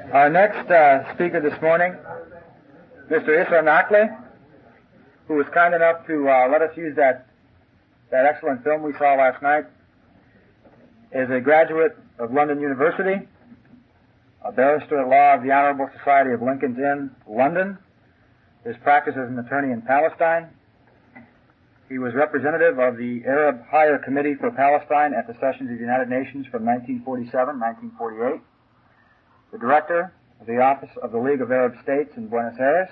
Our next speaker this morning, Mr. Issa Nakli, who was kind enough to let us use that excellent film we saw last night, is a graduate of London University, a barrister at law of the Honourable Society of Lincoln's Inn, London. His practice as an attorney in Palestine. He was representative of the Arab Higher Committee for Palestine at the sessions of the United Nations from 1947-1948. The director of the Office of the League of Arab States in Buenos Aires,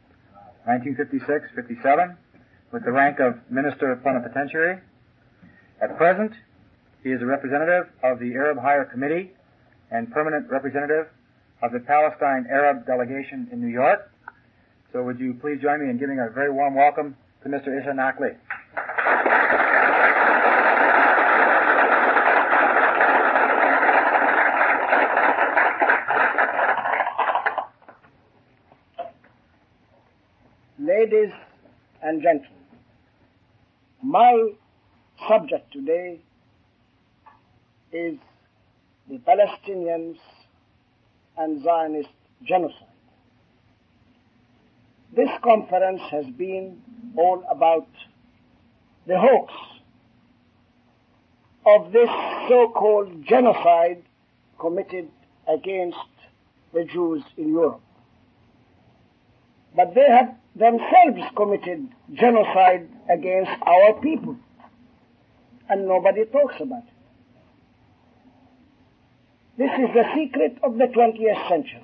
1956-57, with the rank of Minister Plenipotentiary. At present, he is a representative of the Arab Higher Committee and permanent representative of the Palestine Arab Delegation in New York. So would you please join me in giving a very warm welcome to Mr. Issa Nakli. Ladies and gentlemen, my subject today is the Palestinians and Zionist genocide. This conference has been all about the hoax of this so-called genocide committed against the Jews in Europe. But they have themselves committed genocide against our people, and nobody talks about it. This is the secret of the 20th century.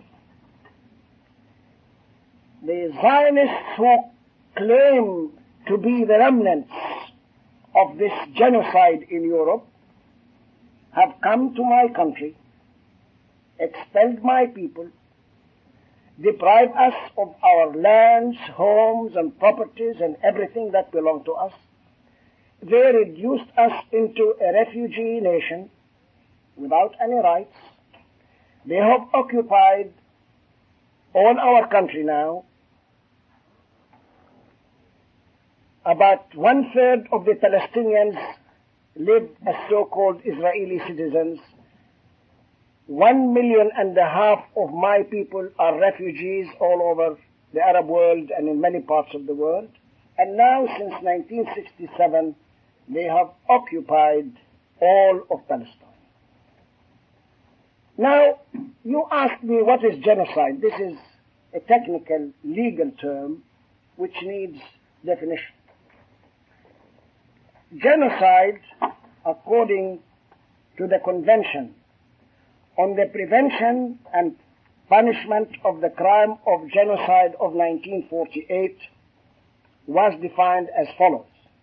The Zionists who claim to be the remnants of this genocide in Europe have come to my country, expelled my people, deprived us of our lands, homes, and properties and everything that belonged to us. They reduced us into a refugee nation without any rights. They have occupied all our country now. About 1/3 of the Palestinians live as so-called Israeli citizens. 1.5 million of my people are refugees all over the Arab world and in many parts of the world. And now, since 1967, they have occupied all of Palestine. Now, you ask me, what is genocide? This is a technical legal term which needs definition. Genocide, according to the Convention on the Prevention and Punishment of the Crime of Genocide of 1948, was defined as follows.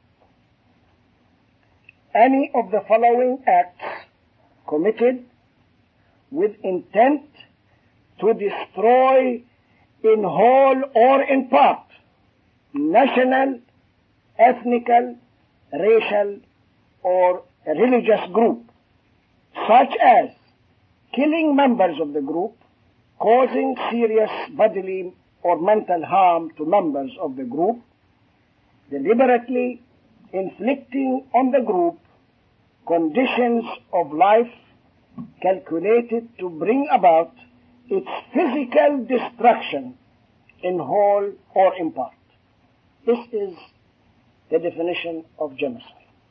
Any of the following acts committed with intent to destroy in whole or in part national, ethnical, racial, or a religious group, such as killing members of the group, causing serious bodily or mental harm to members of the group, deliberately inflicting on the group conditions of life calculated to bring about its physical destruction in whole or in part. This is the definition of genocide.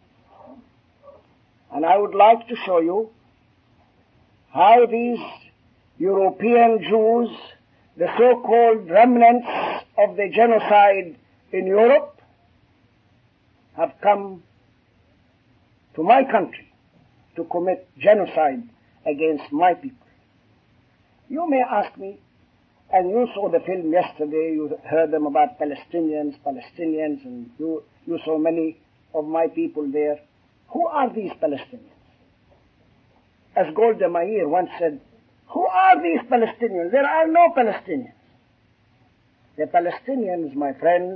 And I would like to show you how these European Jews, the so-called remnants of the genocide in Europe, have come to my country to commit genocide against my people. You may ask me, and you saw the film yesterday, you heard them about Palestinians, and you saw many of my people there. Who are these Palestinians? As Golda Meir once said, who are these Palestinians? There are no Palestinians. The Palestinians, my friends,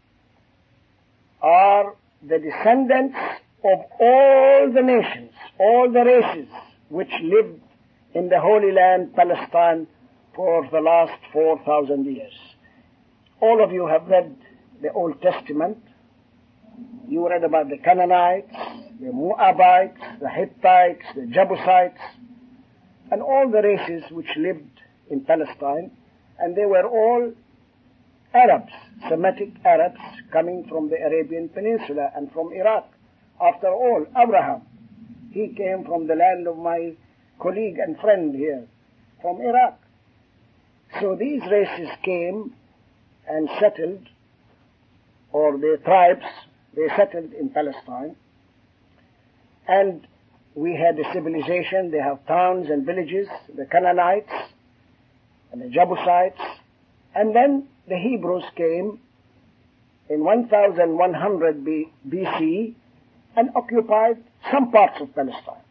are the descendants of all the nations, all the races which lived in the Holy Land, Palestine, for the last 4,000 years. All of you have read the Old Testament. You read about the Canaanites, the Moabites, the Hittites, the Jebusites, and all the races which lived in Palestine, and they were all Arabs, Semitic Arabs coming from the Arabian Peninsula and from Iraq. After all, Abraham, he came from the land of my colleague and friend here, from Iraq. So these races came and settled, or the tribes, they settled in Palestine. And we had a civilization, they have towns and villages, the Canaanites and the Jebusites. And then the Hebrews came in 1100 BC and occupied some parts of Palestine.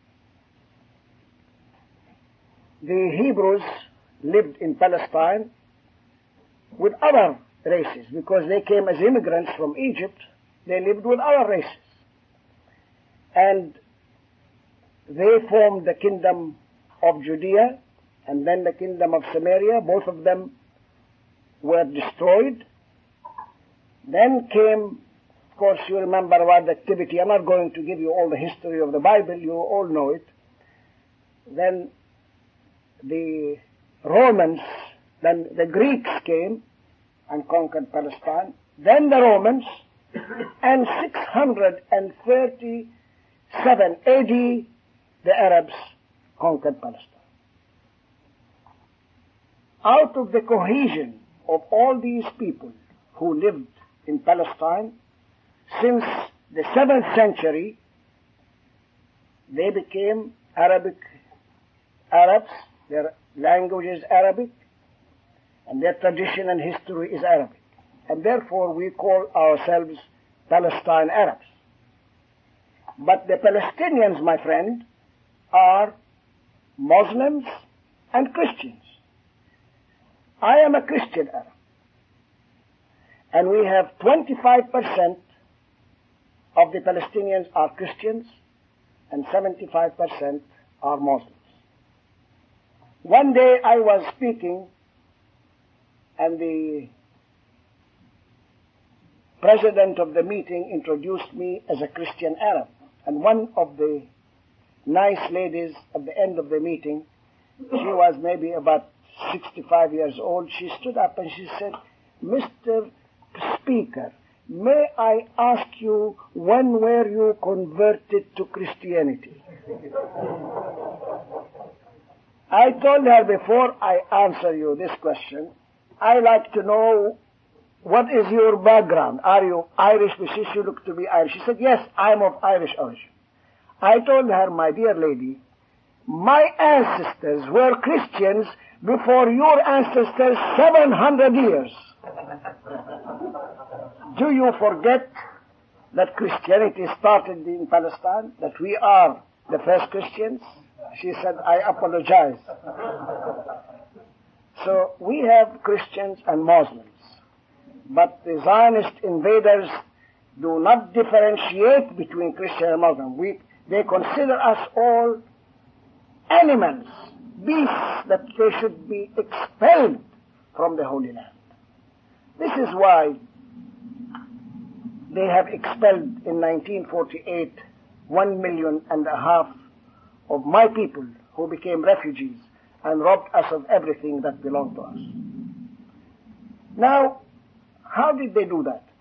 The Hebrews lived in Palestine with other races because they came as immigrants from Egypt. They lived with other races. And they formed the kingdom of Judea and then the kingdom of Samaria. Both of them were destroyed. Then came, of course, you remember about the activity. I'm not going to give you all the history of the Bible. You all know it. Then the Romans, then the Greeks came and conquered Palestine. Then the Romans, and 637 AD, the Arabs conquered Palestine. Out of the cohesion of all these people who lived in Palestine, since the 7th century, they became Arabs, their language is Arabic, and their tradition and history is Arabic. And therefore we call ourselves Palestine Arabs. But the Palestinians, my friend, are Muslims and Christians. I am a Christian Arab. And we have 25% of the Palestinians are Christians and 75% are Muslims. One day I was speaking and the president of the meeting introduced me as a Christian Arab. And one of the nice ladies at the end of the meeting, she was maybe about 65 years old, she stood up and she said, "Mr. Speaker, may I ask you, when were you converted to Christianity?" I told her, before I answer you this question, I like to know, what is your background? Are you Irish? Because she looked to be Irish. She said, "Yes, I'm of Irish origin." I told her, "My dear lady, my ancestors were Christians before your ancestors 700 years. Do you forget that Christianity started in Palestine, that we are the first Christians?" She said, "I apologize." So we have Christians and Muslims, but the Zionist invaders do not differentiate between Christian and Muslim. They consider us all animals, beasts, that they should be expelled from the Holy Land. This is why they have expelled in 1948 1.5 million of my people who became refugees and robbed us of everything that belonged to us. Now, how did they do that?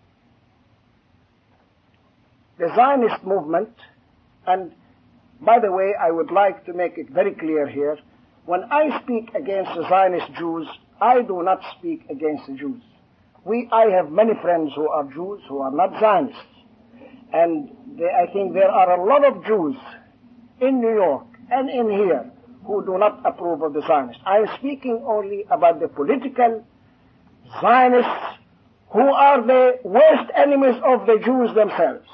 The Zionist movement, and by the way, I would like to make it very clear here, when I speak against the Zionist Jews, I do not speak against the Jews. I have many friends who are Jews who are not Zionists. And I think there are a lot of Jews in New York and in here who do not approve of the Zionists. I am speaking only about the political Zionists who are the worst enemies of the Jews themselves.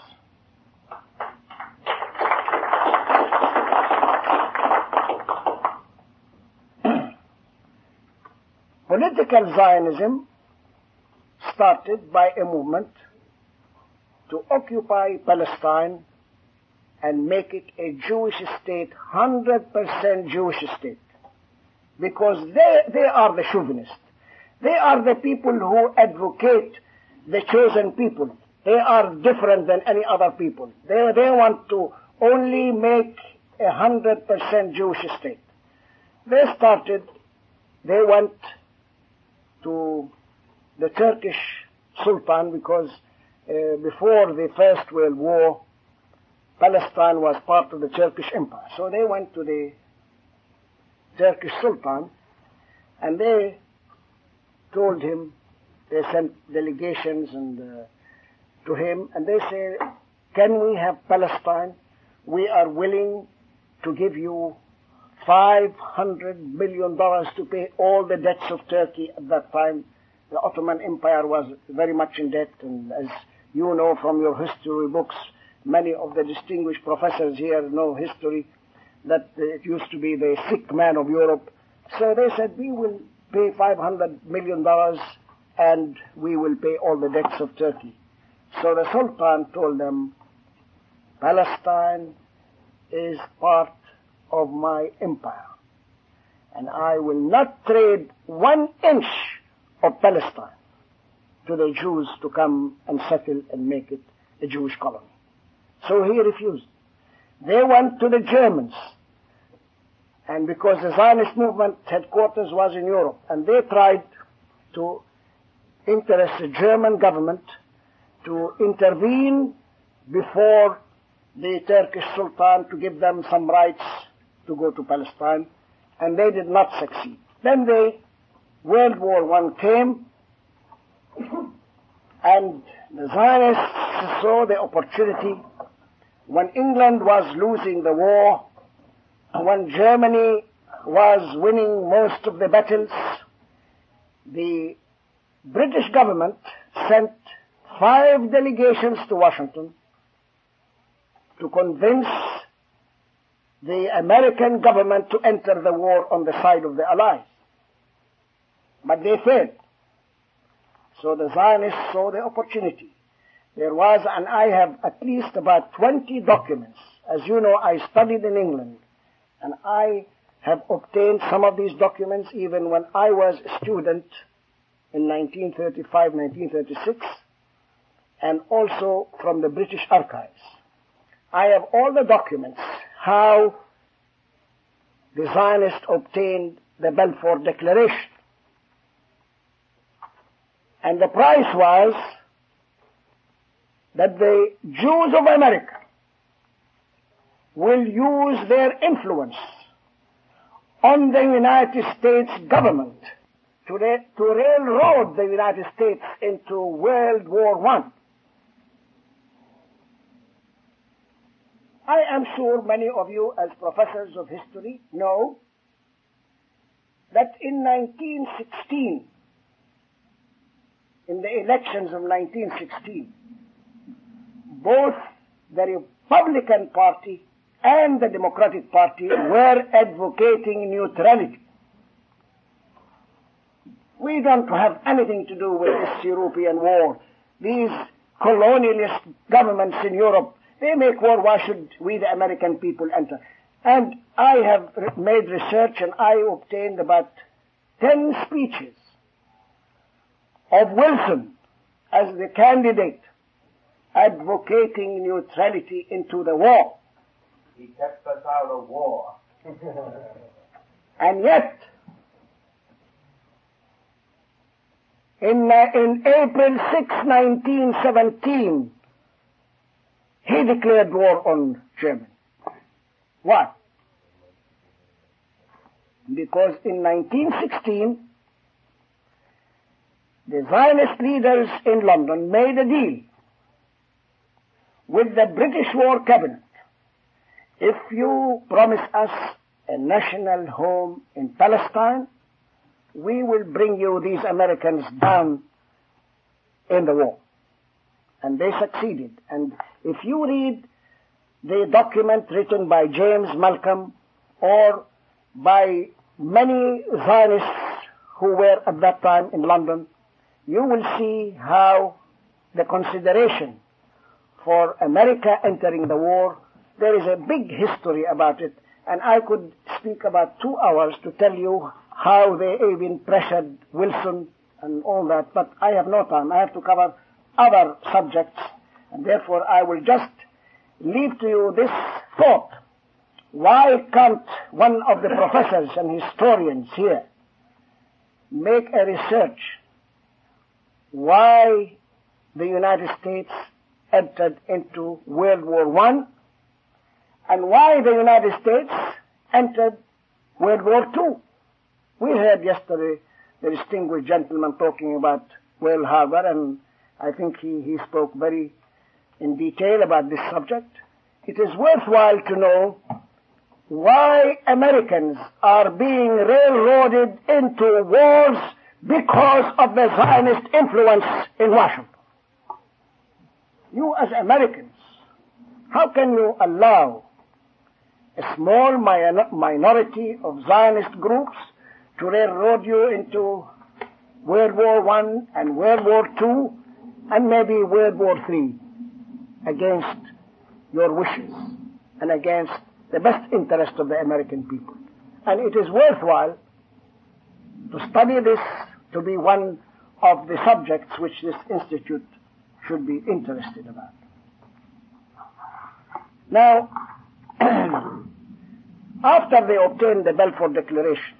Political Zionism started by a movement to occupy Palestine and make it a Jewish state, 100% Jewish state. Because they are the chauvinists. They are the people who advocate the chosen people. They are different than any other people. They want to only make 100% Jewish state. They started they went to the Turkish Sultan because before the First World War, Palestine was part of the Turkish Empire. So they went to the Turkish Sultan and they told him, they sent delegations to him, and they said, can we have Palestine? We are willing to give you $500 million to pay all the debts of Turkey at that time. The Ottoman Empire was very much in debt, and as you know from your history books, many of the distinguished professors here know history, that it used to be the sick man of Europe. So they said, we will pay $500 million and we will pay all the debts of Turkey. So the Sultan told them, Palestine is part of my empire, and I will not trade 1 inch of Palestine to the Jews to come and settle and make it a Jewish colony. So he refused. They went to the Germans, and because the Zionist movement headquarters was in Europe, and they tried to interest the German government to intervene before the Turkish Sultan to give them some rights to go to Palestine, and they did not succeed. Then World War I came, and the Zionists saw the opportunity when England was losing the war, when Germany was winning most of the battles. The British government sent 5 delegations to Washington to convince the American government to enter the war on the side of the Allies. But they failed. So the Zionists saw the opportunity. There was, and I have at least about 20 documents. As you know, I studied in England, and I have obtained some of these documents even when I was a student in 1935, 1936, and also from the British Archives. I have all the documents, how the Zionists obtained the Balfour Declaration. And the price was that the Jews of America will use their influence on the United States government to railroad the United States into World War I. I am sure many of you as professors of history know that in 1916, in the elections of 1916, both the Republican Party and the Democratic Party were advocating neutrality. We don't have anything to do with this European war. These colonialist governments in Europe, they make war. Why should we, the American people, enter? And I have made research, and I obtained about 10 speeches of Wilson as the candidate advocating neutrality into the war. He kept us out of war. And yet, in April 6, 1917, he declared war on Germany. Why? Because in 1916, the Zionist leaders in London made a deal with the British War Cabinet. If you promise us a national home in Palestine, we will bring you these Americans down in the war. And they succeeded. And if you read the document written by James Malcolm or by many Zionists who were at that time in London, you will see how the consideration for America entering the war, there is a big history about it, and I could speak about 2 hours to tell you how they even pressured Wilson and all that, but I have no time. I have to cover other subjects, and therefore I will just leave to you this thought. Why can't one of the professors and historians here make a research why the United States entered into World War I and why the United States entered World War II. We heard yesterday the distinguished gentleman talking about Pearl Harbor, and I think he spoke very in detail about this subject. It is worthwhile to know why Americans are being railroaded into wars because of the Zionist influence in Washington. You as Americans, how can you allow a small minority of Zionist groups to railroad you into World War I and World War II and maybe World War III against your wishes and against the best interest of the American people? And it is worthwhile to study this to be one of the subjects which this institute should be interested about. Now, after they obtained the Balfour Declaration,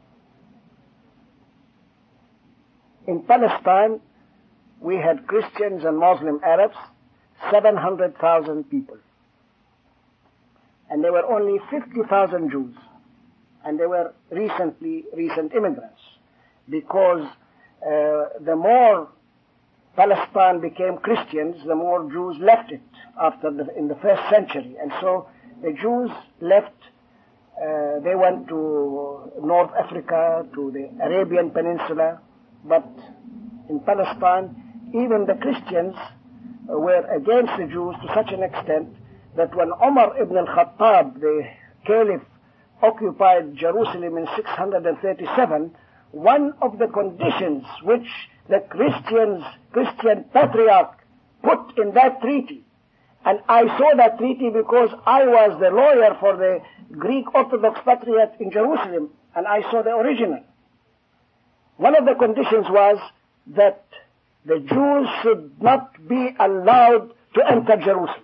in Palestine, we had Christians and Muslim Arabs, 700,000 people. And there were only 50,000 Jews. And they were recent immigrants. Because the more Palestine became Christians, the more Jews left it in the first century. And so the Jews left. They went to North Africa, to the Arabian Peninsula. But in Palestine, even the Christians were against the Jews to such an extent that when Umar ibn al-Khattab, the caliph, occupied Jerusalem in 637, one of the conditions which the Christian patriarch put in that treaty, and I saw that treaty because I was the lawyer for the Greek Orthodox Patriarch in Jerusalem, and I saw the original. One of the conditions was that the Jews should not be allowed to enter Jerusalem.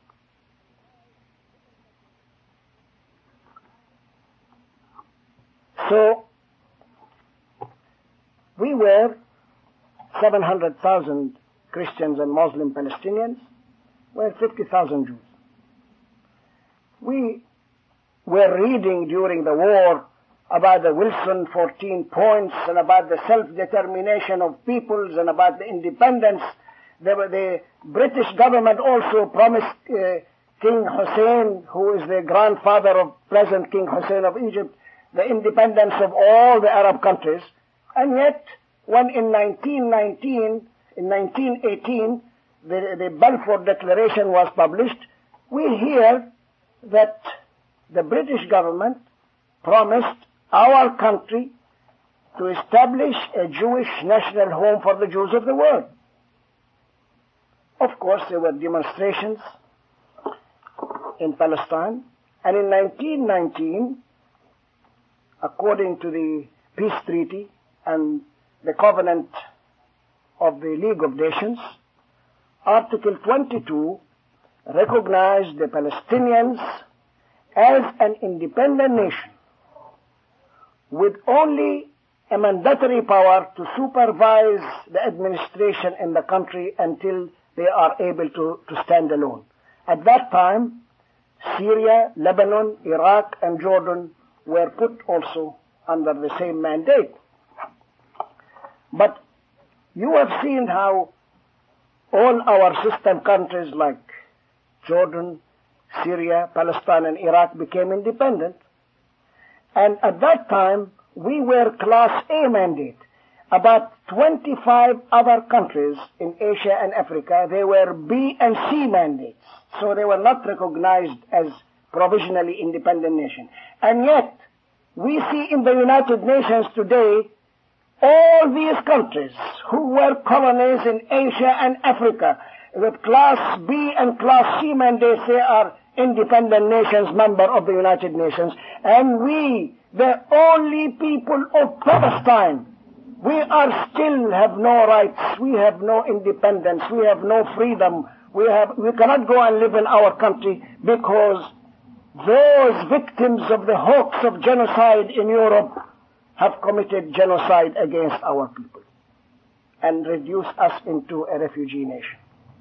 So, we were 700,000 Christians and Muslim Palestinians, were 50,000 Jews. We were reading during the war about the Wilson 14 points and about the self-determination of peoples and about the independence. The British government also promised King Hussein, who is the grandfather of present King Hussein of Egypt, the independence of all the Arab countries. And yet, when in 1918, the Balfour Declaration was published, we hear that the British government promised our country to establish a Jewish national home for the Jews of the world. Of course, there were demonstrations in Palestine, and in 1919, according to the peace treaty and the covenant of the League of Nations, Article 22 recognized the Palestinians as an independent nation with only a mandatory power to supervise the administration in the country until they are able to stand alone. At that time, Syria, Lebanon, Iraq, and Jordan were put also under the same mandate. But you have seen how all our sister countries like Jordan, Syria, Palestine, and Iraq became independent. And at that time, we were Class A mandate. About 25 other countries in Asia and Africa, they were B and C mandates. So they were not recognized as provisionally independent nation. And yet, we see in the United Nations today, all these countries who were colonies in Asia and Africa, with Class B and Class C mandates, they are independent nations, member of the United Nations. And we, the only people of Palestine, we are still have no rights, we have no independence, we have no freedom, we cannot go and live in our country because those victims of the hoax of genocide in Europe have committed genocide against our people and reduced us into a refugee nation.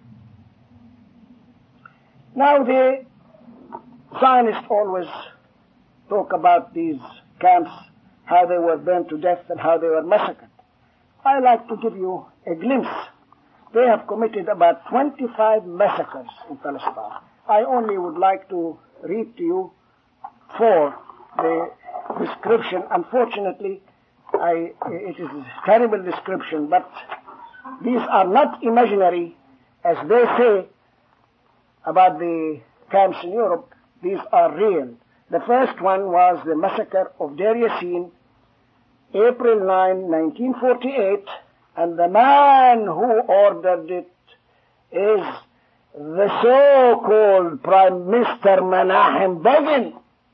Now the Zionists always talk about these camps, how they were burned to death and how they were massacred. I like to give you a glimpse. They have committed about 25 massacres in Palestine. I only would like to read to you for the description. Unfortunately, it is a terrible description, but these are not imaginary, as they say about the camps in Europe. These are real. The first one was the massacre of Deir Yassin, April 9, 1948, and the man who ordered it is the so-called Prime Minister Menachem Begin.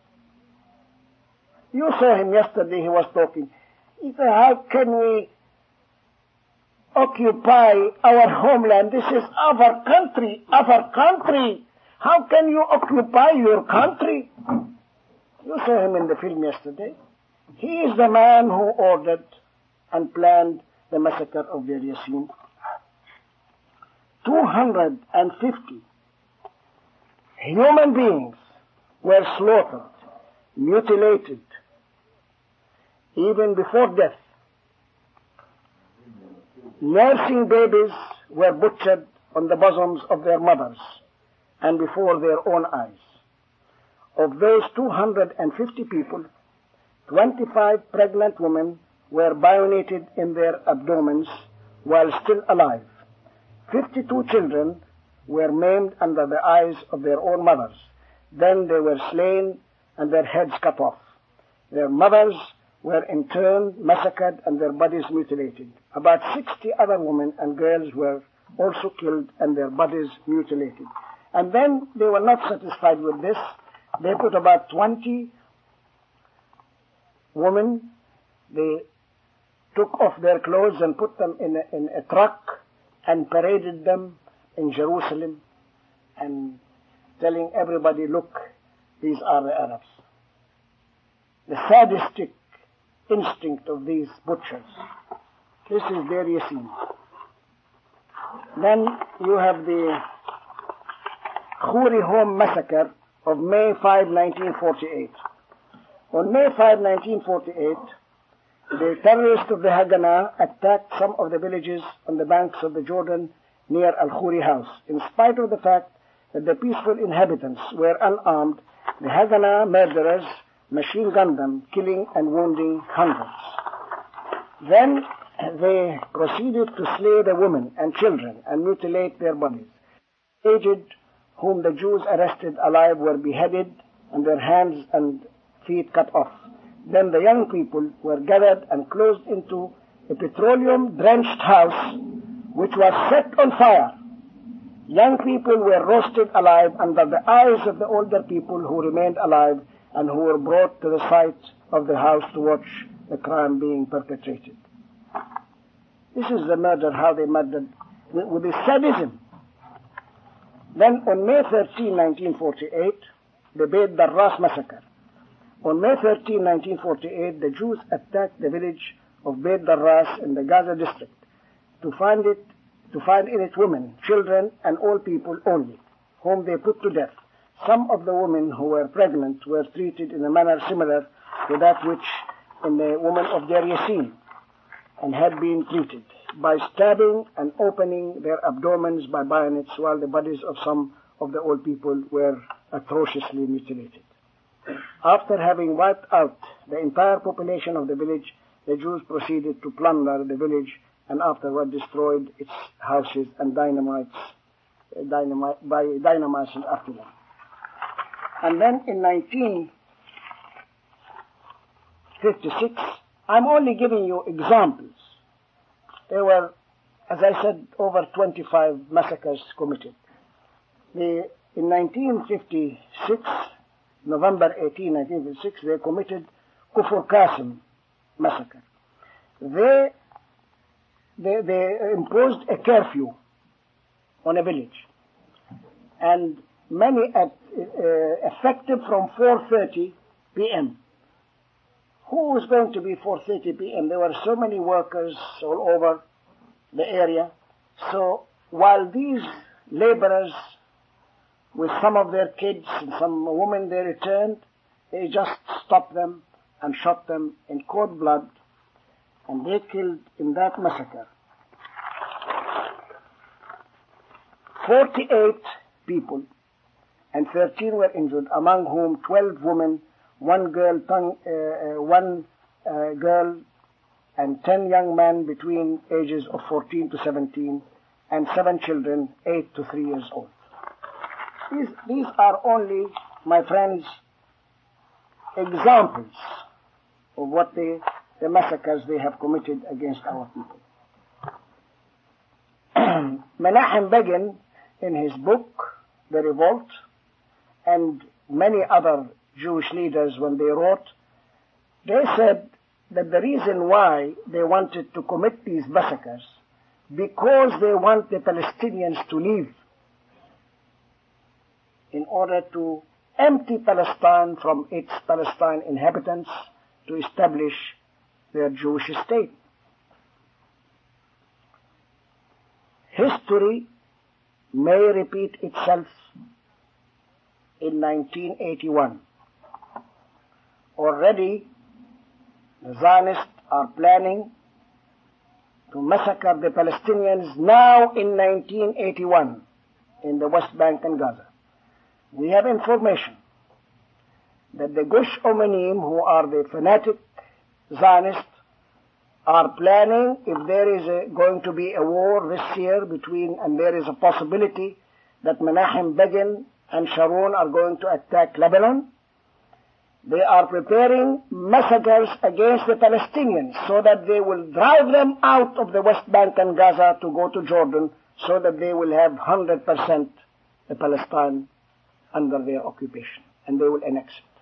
You saw him yesterday, he was talking. He said, how can we occupy our homeland? This is our country, our country. How can you occupy your country? You saw him in the film yesterday. He is the man who ordered and planned the massacre of Deir Yassin. 250 human beings were slaughtered, mutilated, even before death. Nursing babies were butchered on the bosoms of their mothers and before their own eyes. Of those 250 people, 25 pregnant women were bayoneted in their abdomens while still alive. 52 children were maimed under the eyes of their own mothers. Then they were slain and their heads cut off. Their mothers were in turn massacred and their bodies mutilated. About 60 other women and girls were also killed and their bodies mutilated. And then they were not satisfied with this. They put about 20 women, they took off their clothes and put them in a truck and paraded them in Jerusalem and telling everybody, look, these are the Arabs. The sadistic instinct of these butchers. This is Deir Yassin. Then you have the Khoury Home massacre of May 5, 1948. On May 5, 1948, the terrorists of the Haganah attacked some of the villages on the banks of the Jordan near Al-Khoury House. In spite of the fact that the peaceful inhabitants were unarmed, the Haganah murderers machine gunned them, killing and wounding hundreds. Then they proceeded to slay the women and children and mutilate their bodies. Aged whom the Jews arrested alive were beheaded and their hands and feet cut off. Then the young people were gathered and closed into a petroleum-drenched house which was set on fire. Young people were roasted alive under the eyes of the older people who remained alive and who were brought to the site of the house to watch the crime being perpetrated. This is the murder, how they murdered, with this sadism. Then on May 13, 1948, the Beit Darras massacre. On May 13, 1948, the Jews attacked the village of Beit Darras in the Gaza district to find in it women, children, and old people only, whom they put to death. Some of the women who were pregnant were treated in a manner similar to that which in the woman of Deir Yassin, and had been treated by stabbing and opening their abdomens by bayonets, while the bodies of some of the old people were atrociously mutilated. After having wiped out the entire population of the village, the Jews proceeded to plunder the village and afterward destroyed its houses and dynamiting after them. And then in 1956, I'm only giving you examples. There were, as I said, over 25 massacres committed. In 1956, November 18, 1956, they committed Kufr Qasim massacre. They imposed a curfew on a village, and many effective from 4:30 p.m. who was going to be 4:30 p.m.? There were so many workers all over the area. So while these laborers, with some of their kids and some women, they returned, they just stopped them and shot them in cold blood, and they killed in that massacre 48 people, and 13 were injured, among whom 12 women, one girl and 10 young men between ages of 14 to 17, and 7 children, 8 to 3 years old. These are only, my friends, examples of what the massacres they have committed against our people. Menachem Begin, in his book, The Revolt, and many other Jewish leaders, when they wrote, they said that the reason why they wanted to commit these massacres, because they want the Palestinians to leave, in order to empty Palestine from its Palestine inhabitants to establish their Jewish state. History may repeat itself in 1981. Already, the Zionists are planning to massacre the Palestinians now in 1981 in the West Bank and Gaza. We have information that the Gush Omanim, who are the fanatic Zionists, are planning, if there is going to be a war this year and there is a possibility that Menachem Begin and Sharon are going to attack Lebanon, they are preparing massacres against the Palestinians so that they will drive them out of the West Bank and Gaza to go to Jordan, so that they will have 100% the Palestine under their occupation, and they will annex it.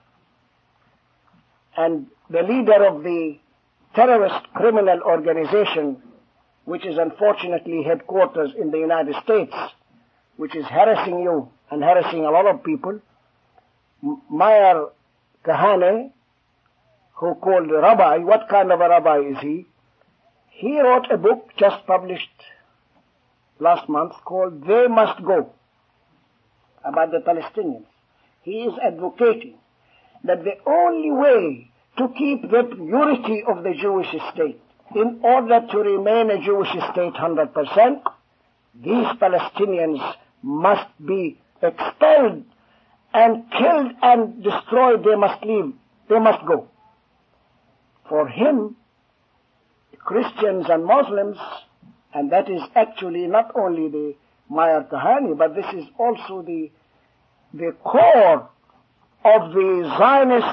And the leader of the terrorist criminal organization, which is unfortunately headquarters in the United States, which is harassing you and harassing a lot of people, Meir Kahane, who called a rabbi, what kind of a rabbi is he? He wrote a book just published last month called They Must Go, about the Palestinians. He is advocating that the only way to keep the purity of the Jewish state, in order to remain a Jewish state 100%, these Palestinians must be expelled and killed and destroyed. They must leave. They must go. For him, Christians and Muslims, and that is actually not only the Meir Kahane, but this is also the core of the Zionist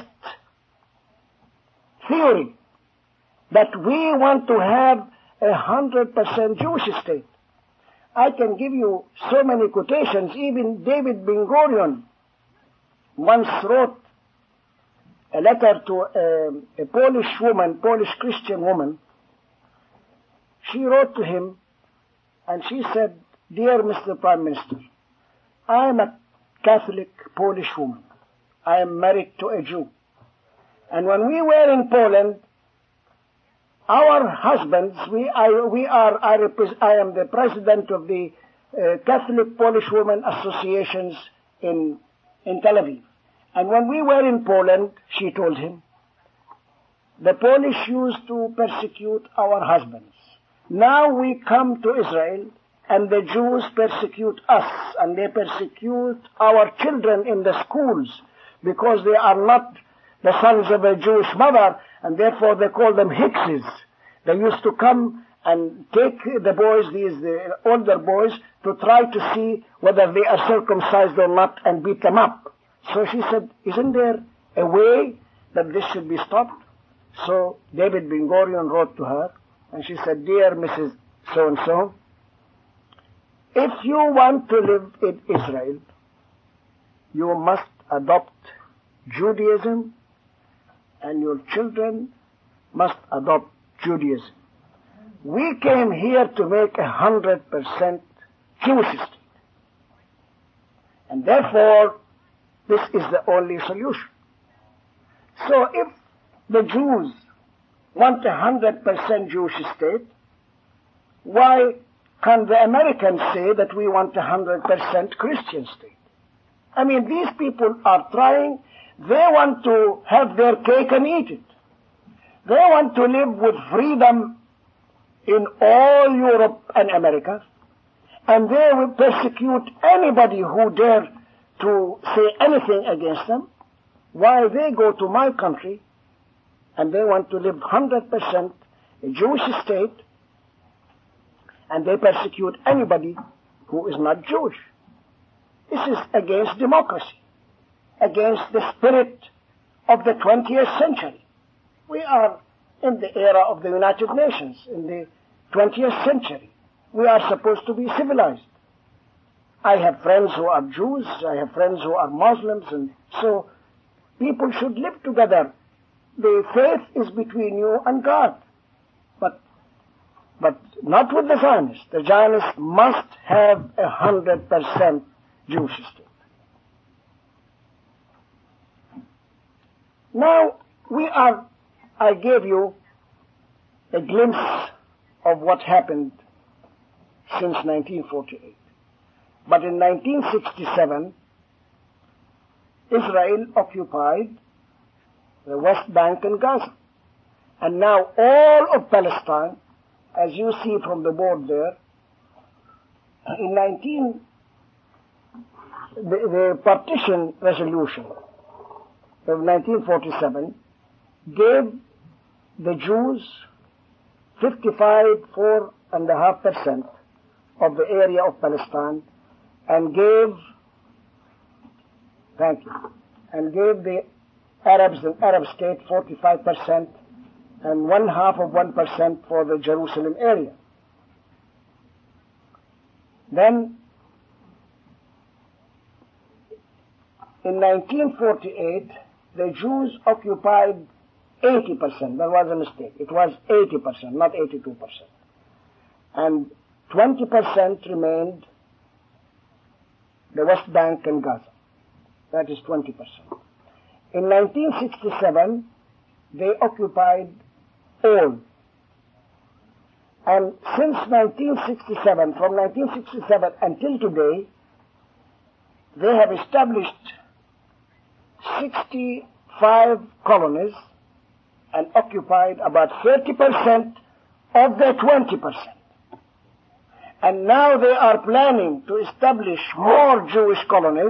theory, that we want to have 100% Jewish state. I can give you so many quotations. Even David Ben-Gurion once wrote a letter to a Polish Christian woman. She wrote to him and she said, "Dear Mr. Prime Minister, I am a Catholic Polish woman. I am married to a Jew. And when we were in Poland, our husbands, I am the president of the Catholic Polish Women Associations in Tel Aviv. And when we were in Poland," she told him, "the Polish used to persecute our husbands. Now we come to Israel, and the Jews persecute us, and they persecute our children in the schools, because they are not the sons of a Jewish mother, and therefore they call them Hickses. They used to come and take the boys, the older boys, to try to see whether they are circumcised or not and beat them up." So she said, "Isn't there a way that this should be stopped?" So David Ben-Gurion wrote to her, and she said, "Dear Mrs. So-and-so, if you want to live in Israel, you must adopt Judaism, and your children must adopt Judaism. We came here to make 100% Jewish state. And therefore, this is the only solution." So if the Jews want 100% Jewish state, why can the Americans say that we want 100% Christian state? I mean, these people are trying, they want to have their cake and eat it. They want to live with freedom in all Europe and America, and they will persecute anybody who dare to say anything against them, while they go to my country and they want to live 100% a Jewish state, and they persecute anybody who is not Jewish. This is against democracy, against the spirit of the 20th century. We are in the era of the United Nations, in the 20th century. We are supposed to be civilized. I have friends who are Jews, I have friends who are Muslims, and so people should live together. The faith is between you and God. But not with the Zionists. The Zionists must have 100% Jewish state. Now, I gave you a glimpse of what happened since 1948. But in 1967, Israel occupied the West Bank and Gaza. And now all of Palestine, as you see from the board there, the partition resolution of 1947 gave the Jews 4.5% of the area of Palestine, and gave the Arabs, the Arab state, 45%, and 0.5% for the Jerusalem area. Then, in 1948, the Jews occupied 80%. That was a mistake. It was 80%, not 82%. And 20% remained the West Bank and Gaza. That is 20%. In 1967, they occupied all. And since 1967, from 1967 until today, they have established 65 colonies and occupied about 30% of their 20%. And now they are planning to establish more Jewish colonies.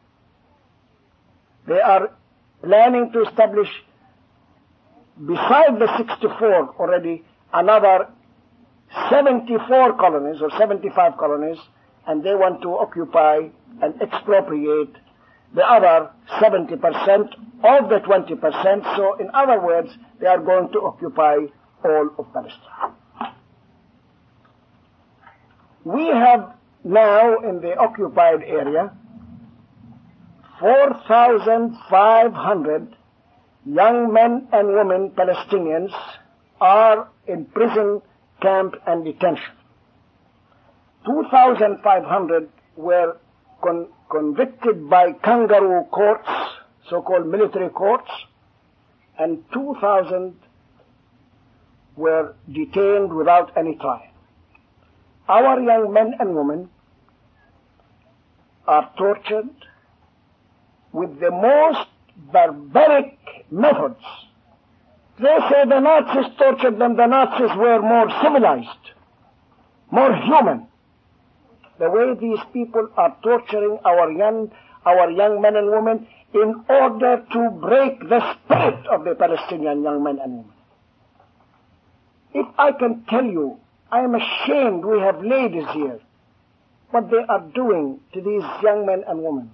They are planning to establish, beside the 64 already, another 74 colonies or 75 colonies, and they want to occupy and expropriate the other 70% of the 20%. So in other words, they are going to occupy all of Palestine. We have now in the occupied area 4,500 young men and women Palestinians are in prison camp and detention. 2,500 were convicted by kangaroo courts, so-called military courts, and 2,000 were detained without any trial. Our young men and women are tortured with the most barbaric methods. They say the Nazis tortured them. The Nazis were more civilized, more human. The way these people are torturing our young men and women in order to break the spirit of the Palestinian young men and women. If I can tell you, I am ashamed we have ladies here, what they are doing to these young men and women.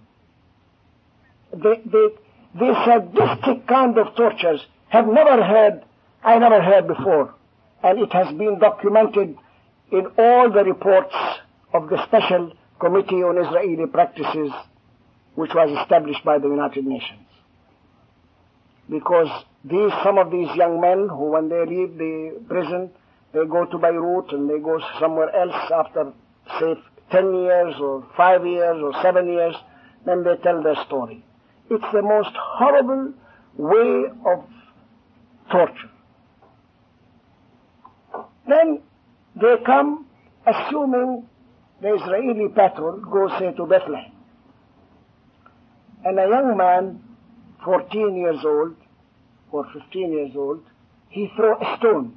The sadistic kind of tortures I never heard before, and it has been documented in all the reports of the Special Committee on Israeli Practices, which was established by the United Nations. Because some of these young men who, when they leave the prison, they go to Beirut and they go somewhere else after, say, 10 years or 5 years or 7 years, then they tell their story. It's the most horrible way torture. Then they come, assuming the Israeli patrol goes, say, to Bethlehem. And a young man, 14 years old or 15 years old, he throws a stone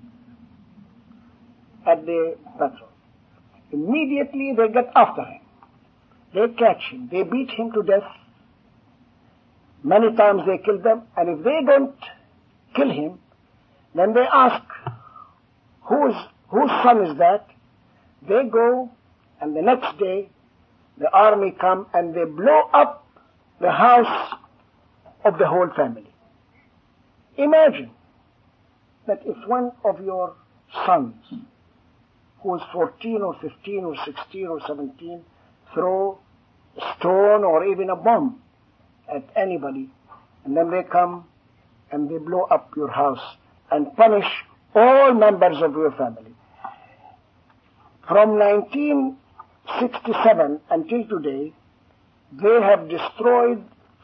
at the patrol. Immediately they get after him. They catch him. They beat him to death. Many times they kill them. And if they don't kill him, then they ask, whose son is that? They go, and the next day the army come and they blow up the house of the whole family. Imagine that if one of your sons, who is 14 or 15 or 16 or 17, throw a stone or even a bomb at anybody, and then they come and they blow up your house and punish all members of your family. From 1967 until today, they have destroyed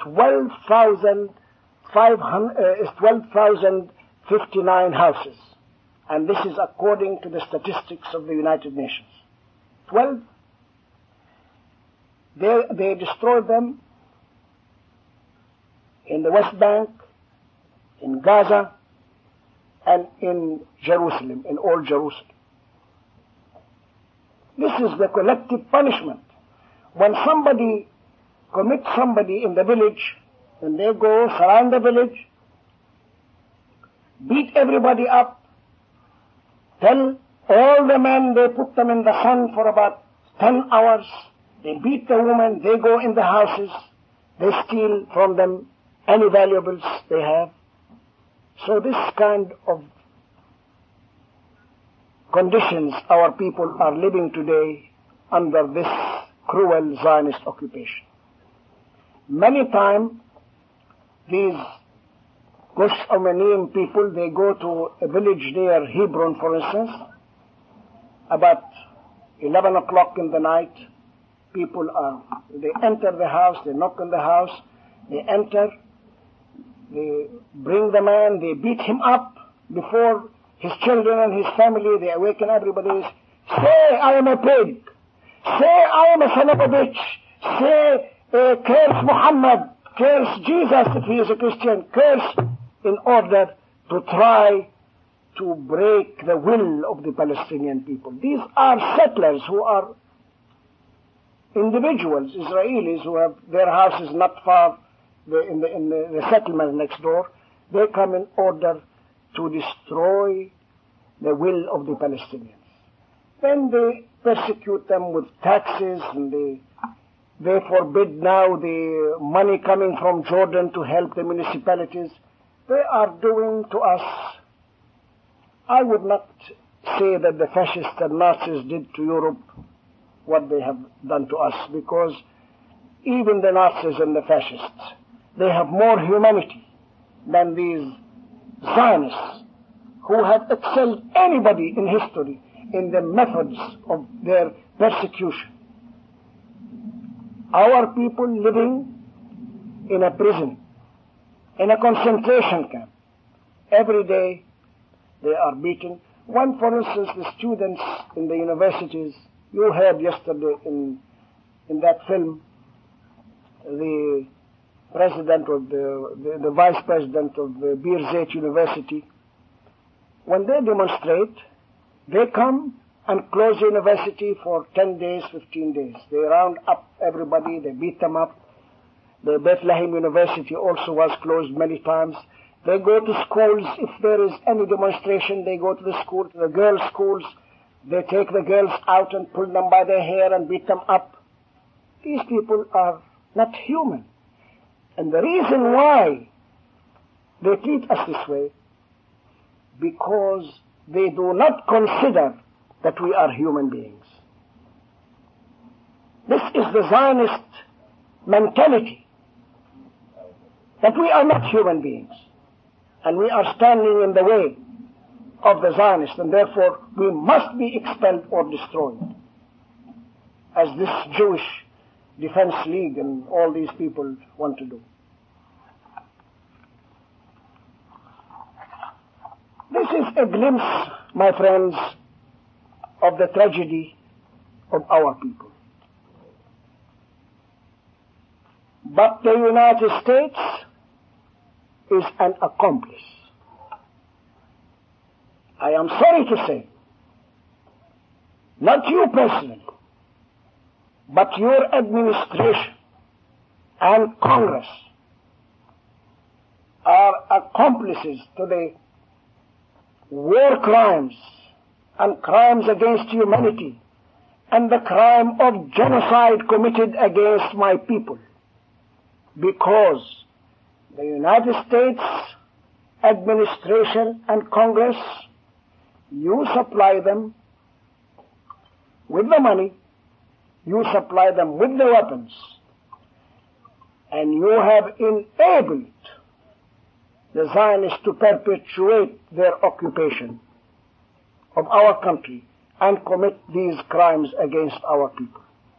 12,059 houses. And this is according to the statistics of the United Nations. They destroyed them in the West Bank, in Gaza, and in Jerusalem, in Old Jerusalem. This is the collective punishment. When somebody commits somebody in the village, and they go surround the village, beat everybody up, tell all the men, they put them in the sun for about 10 hours, they beat the women, they go in the houses, they steal from them any valuables they have. So this kind of conditions our people are living today under this cruel Zionist occupation. Many times these Gush Emunim people, they go to a village near Hebron, for instance, about 11 o'clock in the night. They enter the house, they knock on the house, they enter, they bring the man, they beat him up before his children and his family, they awaken everybody. Say, I am a pig. Say, I am a son of a bitch. Say, curse Muhammad, curse Jesus if he is a Christian, curse, in order to try to break the will of the Palestinian people. These are settlers who are individuals, Israelis, who have their houses not far in the settlement next door. They come in order to destroy the will of the Palestinians. Then they persecute them with taxes, and they forbid now the money coming from Jordan to help the municipalities. They are doing to us, I would not say that the fascists and Nazis did to Europe what they have done to us, because even the Nazis and the fascists, they have more humanity than these Zionists, who have excelled anybody in history in the methods of their persecution. Our people living in a prison, in a concentration camp, every day they are beaten. One, for instance, the students in the universities, you heard yesterday in that film, the president of the vice president of the Birzeit University, when they demonstrate, they come and close the university for 10 days, 15 days. They round up everybody, they beat them up. The Bethlehem University also was closed many times. They go to schools. If there is any demonstration, they go to the school, to the girls' schools. They take the girls out and pull them by their hair and beat them up. These people are not human. And the reason why they treat us this way, because they do not consider that we are human beings. This is the Zionist mentality, that we are not human beings, and we are standing in the way of the Zionists, and therefore we must be expelled or destroyed, as this Jewish Defense League and all these people want to do. This is a glimpse, my friends, of the tragedy of our people. But the United States is an accomplice. I am sorry to say, not you personally, but your administration and Congress are accomplices to the war crimes and crimes against humanity and the crime of genocide committed against my people, because the United States administration and Congress, you supply them with the money, you supply them with the weapons, and you have enabled the Zionists to perpetuate their occupation of our country and commit these crimes against our people.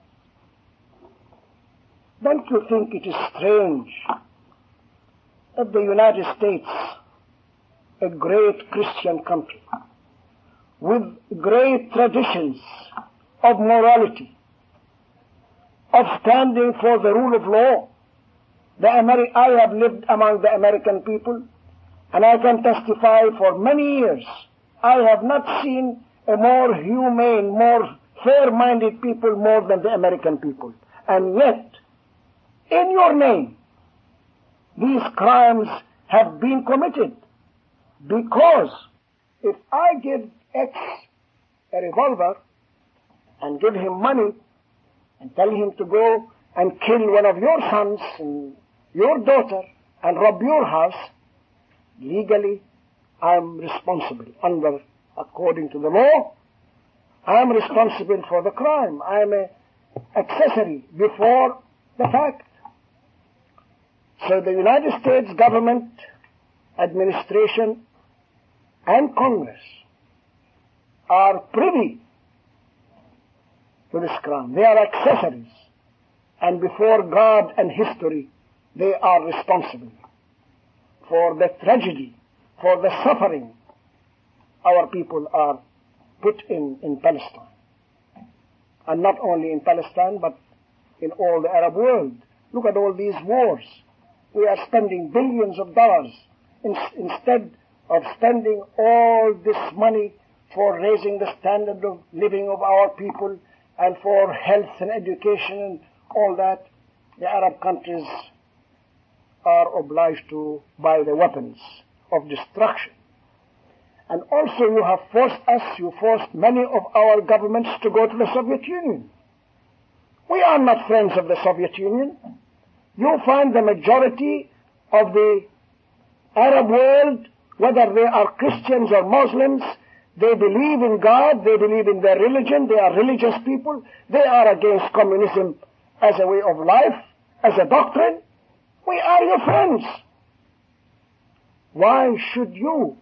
Don't you think it is strange that the United States, a great Christian country, with great traditions of morality, of standing for the rule of law, I have lived among the American people, and I can testify for many years, I have not seen a more humane, more fair-minded people more than the American people. And yet, in your name, these crimes have been committed. Because if I give X a revolver and give him money and tell him to go and kill one of your sons and your daughter and rob your house, legally I am responsible according to the law. I am responsible for the crime. I am an accessory before the fact. So the United States government, administration, and Congress are privy to this crime. They are accessories. And before God and history, they are responsible for the tragedy, for the suffering our people are put in Palestine. And not only in Palestine, but in all the Arab world. Look at all these wars. We are spending billions of dollars instead of spending all this money for raising the standard of living of our people and for health and education and all that. The Arab countries are obliged to buy the weapons of destruction. And also you forced many of our governments to go to the Soviet Union. We are not friends of the Soviet Union. You find the majority of the Arab world, whether they are Christians or Muslims, they believe in God, they believe in their religion, they are religious people, they are against communism as a way of life, as a doctrine. We are your friends. Why should you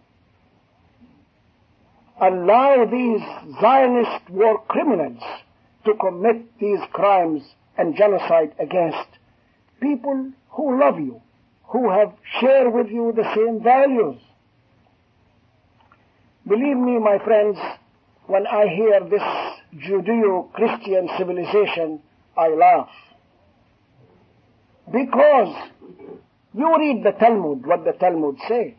allow these Zionist war criminals to commit these crimes and genocide against people who love you, who have shared with you the same values? Believe me, my friends, when I hear this Judeo-Christian civilization, I laugh. Because you read the Talmud, what the Talmud say.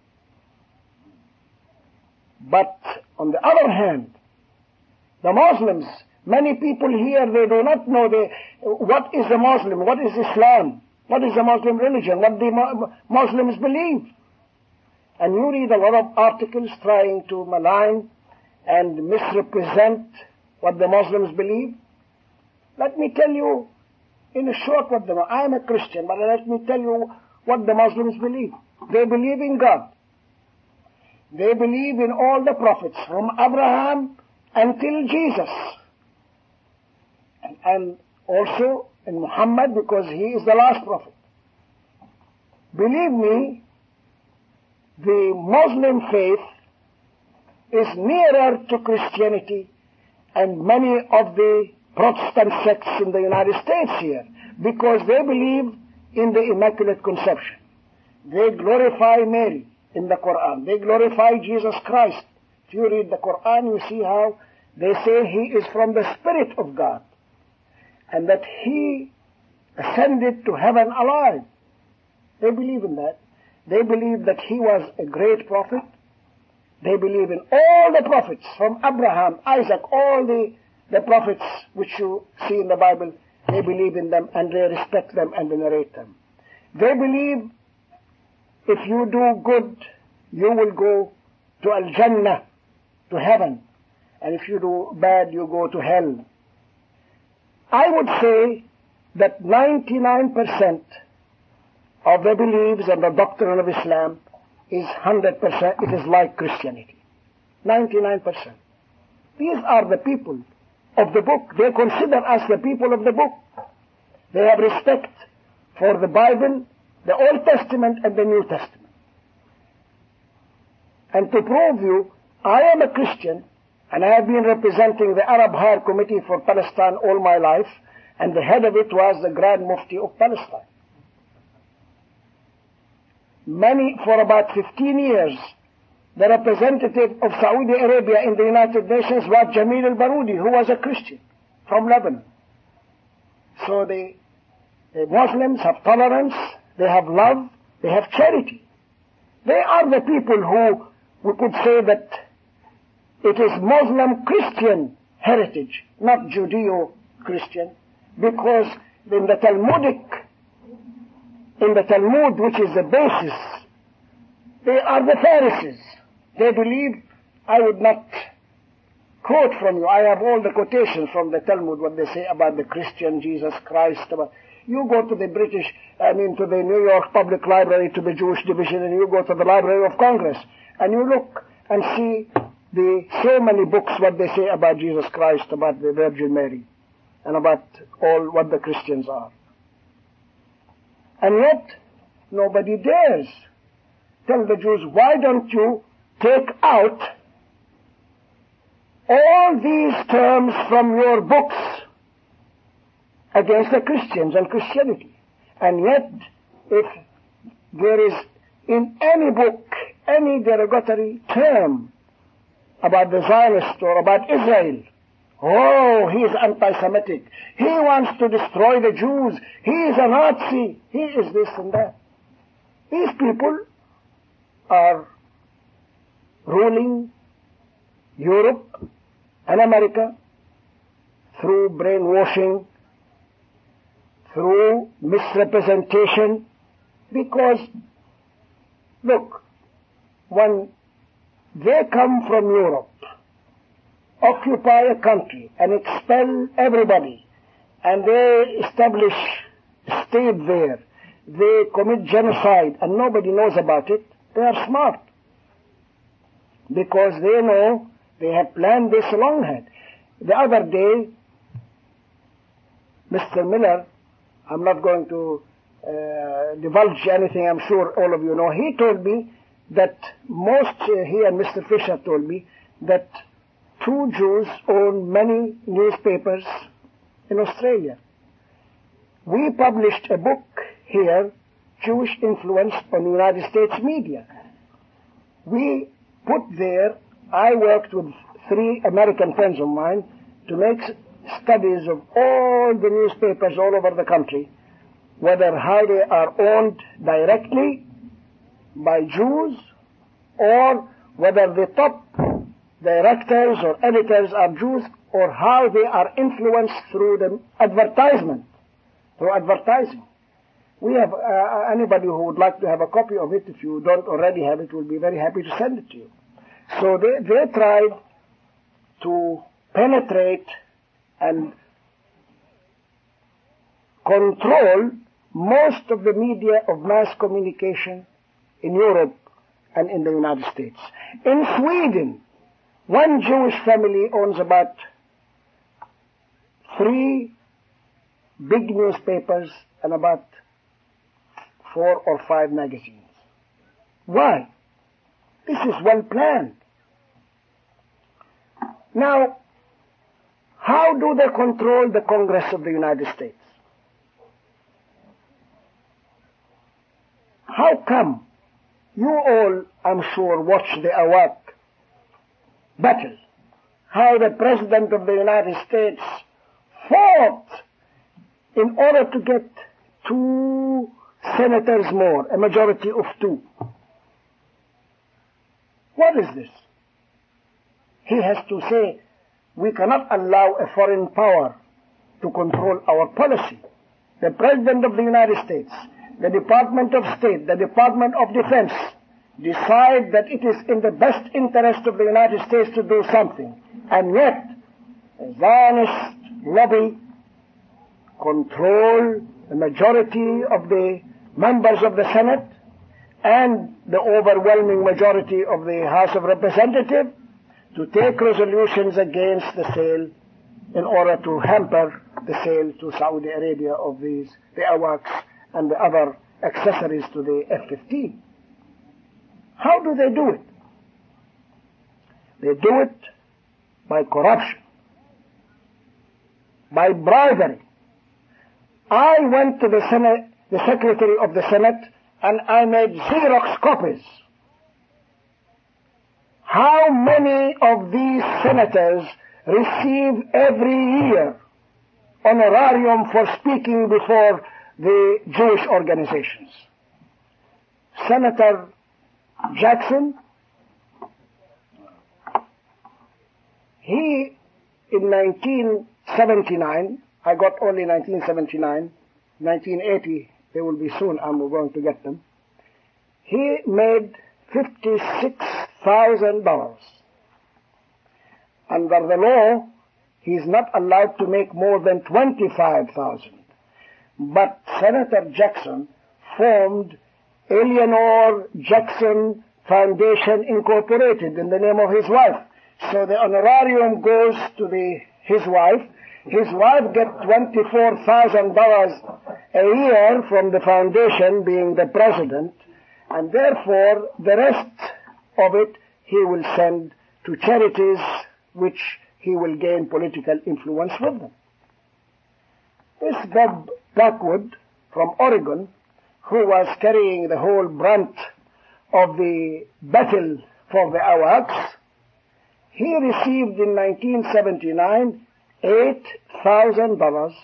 But on the other hand, the Muslims, many people here, they do not know what is a Muslim, what is Islam, what is the Muslim religion, what the Muslims believe. And you read a lot of articles trying to malign and misrepresent what the Muslims believe. Let me tell you in a short I am a Christian, but let me tell you what the Muslims believe. They believe in God. They believe in all the prophets, from Abraham until Jesus. And also in Muhammad, because he is the last prophet. Believe me, the Muslim faith is nearer to Christianity and many of the Protestant sects in the United States here, because they believe in the Immaculate Conception. They glorify Mary. in the Quran. They glorify Jesus Christ. If you read the Quran, you see how they say He is from the Spirit of God, and that He ascended to heaven alive. They believe in that. They believe that He was a great prophet. They believe in all the prophets, from Abraham, Isaac, all the prophets which you see in the Bible. They believe in them, and they respect them and venerate them. They believe if you do good, you will go to Al-Jannah, to heaven. And if you do bad, you go to hell. I would say that 99% of the beliefs and the doctrine of Islam is 100%, it is like Christianity. 99%. These are the people of the book. They consider us the people of the book. They have respect for the Bible, the Old Testament and the New Testament. And to prove you, I am a Christian, and I have been representing the Arab Higher Committee for Palestine all my life, and the head of it was the Grand Mufti of Palestine. For about 15 years, the representative of Saudi Arabia in the United Nations was Jamil al-Baroudi, who was a Christian from Lebanon. So the Muslims have tolerance, they have love, they have charity. They are the people who we could say that it is Muslim-Christian heritage, not Judeo-Christian, because in the Talmud, which is the basis, they are the Pharisees. They believe, I would not quote from you, I have all the quotations from the Talmud, what they say about the Christian Jesus Christ. You go to the to the New York Public Library, to the Jewish Division, and you go to the Library of Congress, and you look and see so many books what they say about Jesus Christ, about the Virgin Mary, and about all what the Christians are. And yet, nobody dares tell the Jews, why don't you take out all these terms from your books against the Christians and Christianity? And yet, if there is in any book any derogatory term about the Zionists or about Israel, oh, he is anti-Semitic. He wants to destroy the Jews. He is a Nazi. He is this and that. These people are ruling Europe and America through brainwashing, through misrepresentation, because, look, when they come from Europe, occupy a country and expel everybody, and they establish a state there, they commit genocide and nobody knows about it, they are smart. Because they know they have planned this long ahead. The other day, Mr. Miller, I'm not going to divulge anything, I'm sure all of you know, he told me that he and Mr. Fisher told me that 2 Jews own many newspapers in Australia. We published a book here, Jewish Influence on the United States Media. We put there, I worked with 3 American friends of mine to make studies of all the newspapers all over the country, whether how they are owned directly by Jews, or whether the top directors or editors are Jews, or how they are influenced through the advertisement, through advertising. We have, anybody who would like to have a copy of it, if you don't already have it, we'll be very happy to send it to you. So they tried to penetrate and control most of the media of mass communication in Europe and in the United States. In Sweden, one Jewish family owns about 3 big newspapers and about 4 or 5 magazines. Why? This is well planned. Now, how do they control the Congress of the United States? How come You all, I'm sure, watched the Awak battle. How the President of the United States fought in order to get 2 senators more, a majority of 2. What is this? He has to say, we cannot allow a foreign power to control our policy. The President of the United States, the Department of State, the Department of Defense decide that it is in the best interest of the United States to do something. And yet, the Zionist lobby control the majority of the members of the Senate and the overwhelming majority of the House of Representatives to take resolutions against the sale in order to hamper the sale to Saudi Arabia of the AWACS and the other accessories to the F-15. How do they do it? They do it by corruption, by bribery. I went to the Senate, the Secretary of the Senate, and I made Xerox copies. How many of these senators receive every year honorarium for speaking before the Jewish organizations? Senator Jackson, he, in 1979, I got only 1979, 1980, they will be soon, I'm going to get them. He made $56,000. Under the law, he is not allowed to make more than $25,000. But Senator Jackson formed Eleanor Jackson Foundation Incorporated in the name of his wife. So the honorarium goes to his wife. His wife gets $24,000 a year from the foundation, being the president, and therefore the rest of it he will send to charities which he will gain political influence with them. This Bob Blackwood from Oregon, who was carrying the whole brunt of the battle for the AWACS, he received in 1979 $8,000,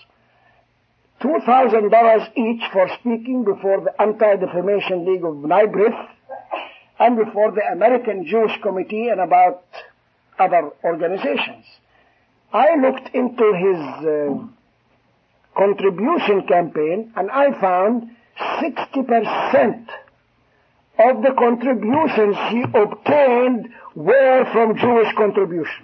$2,000 each for speaking before the Anti-Defamation League of NIBRIF and before the American Jewish Committee and about other organizations. I looked into his contribution campaign and I found 60% of the contributions he obtained were from Jewish contributions.